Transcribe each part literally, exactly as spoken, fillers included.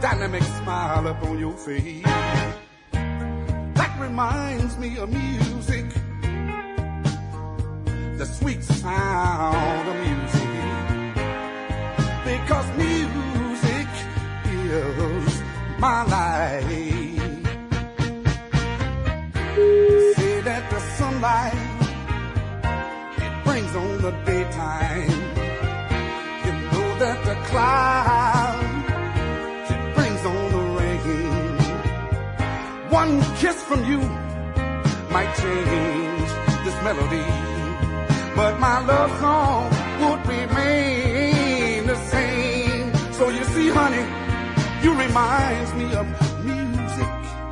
dynamic smile up on your face. That reminds me of music, the sweet sound of music. Because music is my life. Say that the sunlight, it brings on the daytime. You know that the cloud, it brings on the rain. One kiss from you might change this melody, but my love song would remain the same. So you see, honey, you reminds me of music,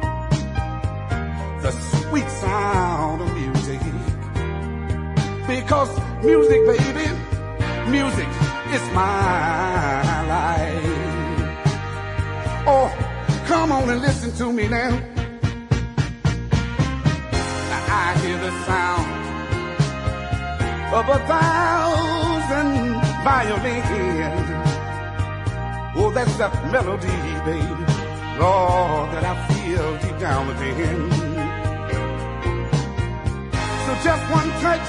the sweet sound of music. Because music, baby, music is my life. Oh, come on and listen to me now. Now I hear the sound of a thousand violins. Oh, that's that melody, baby, Lord, that I feel deep down within. So just one touch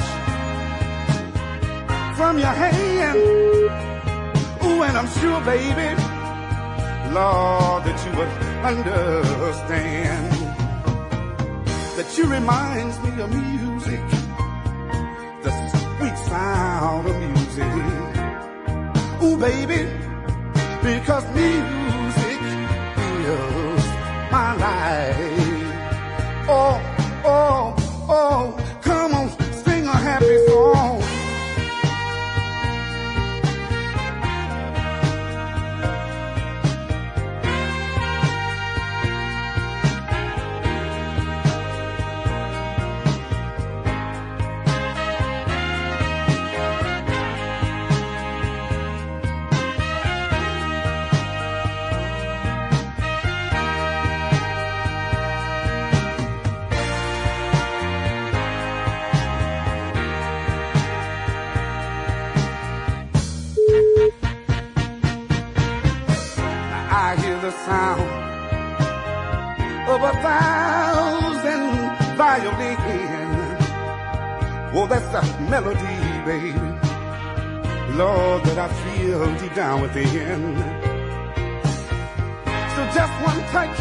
from your hand, ooh, and I'm sure, baby, Lord, that you would understand that you reminds me of music, the sweet sound of music. Ooh, baby, because music is my life. Oh, oh, oh, come on, sing a happy song. I hear the sound of a thousand violins. Oh, that's the melody, baby, Lord, that I feel deep down within. So just one touch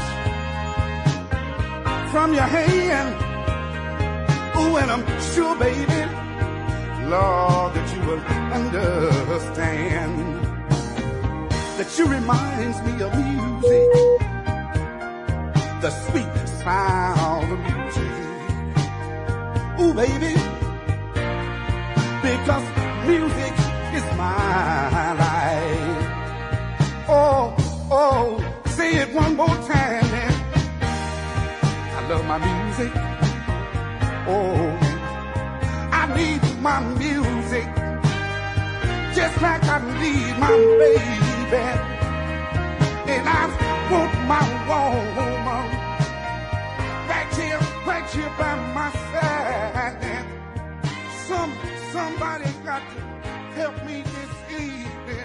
from your hand, ooh, and I'm sure, baby, Lord, that you will understand that you reminds me of music, the sweet sound of music. Ooh, baby, because music is my life. Oh, oh, say it one more time, man. I love my music. Oh, I need my music just like I need my baby. And I want my woman right here, right here by my side. And some, somebody got to help me this evening.